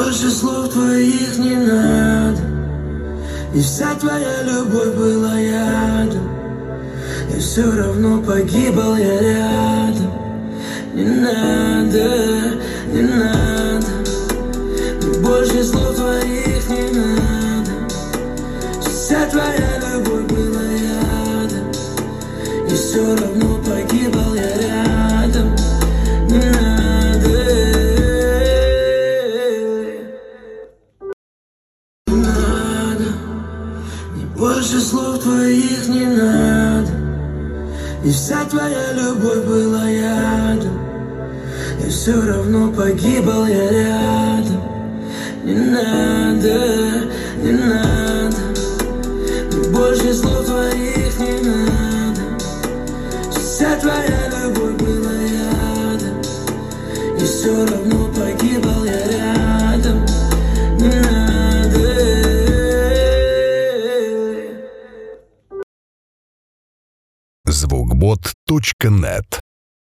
больше слов твоих не надо, и вся твоя любовь была ядом, и все равно погибал я рядом. Не надо, не надо, и больше слов твоих не надо, вся твоя любовь была ядом, и все равно погибал я рядом. Не надо, не надо, и больше слов твоих не надо, и вся твоя любовь была ядом, и все равно погибал я рядом. Не надо, не надо, и больше слов твоих не надо, вся твоя любовь была ядом, и все равно погибал я рядом. Не надо. Звукбот.нет